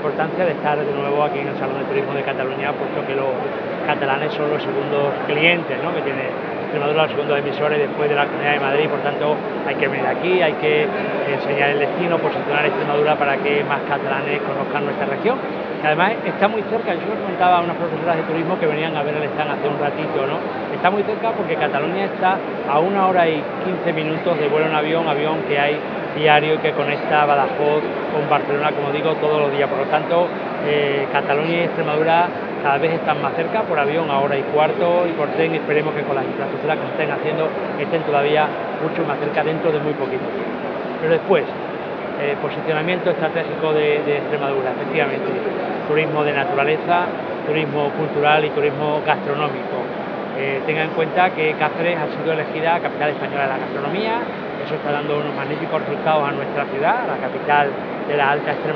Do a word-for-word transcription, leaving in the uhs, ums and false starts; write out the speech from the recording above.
Importancia de estar de nuevo aquí en el Salón de Turismo de Cataluña, puesto que los catalanes son los segundos clientes, ¿no?, que tiene Extremadura, los segundos emisores después de la Comunidad de Madrid. Por tanto, hay que venir aquí, hay que enseñar el destino, posicionar Extremadura para que más catalanes conozcan nuestra región. Y además está muy cerca. Yo les comentaba a unas profesoras de turismo que venían a ver el stand hace un ratito, ¿no? Está muy cerca porque Cataluña está a una hora y quince minutos de vuelo en avión, avión que hay diario y que conecta Badajoz con Barcelona, como digo, todos los días. Por lo tanto, eh, Cataluña y Extremadura cada vez están más cerca, por avión a hora y cuarto, y por tren esperemos que con las infraestructuras que se estén haciendo estén todavía mucho más cerca dentro de muy poquito tiempo. Pero después, eh, posicionamiento estratégico de, de Extremadura, efectivamente, turismo de naturaleza, turismo cultural y turismo gastronómico. Eh, tenga en cuenta que Cáceres ha sido elegida capital española de la gastronomía. Eso está dando unos magníficos resultados a nuestra ciudad, la capital de la alta Extremadura.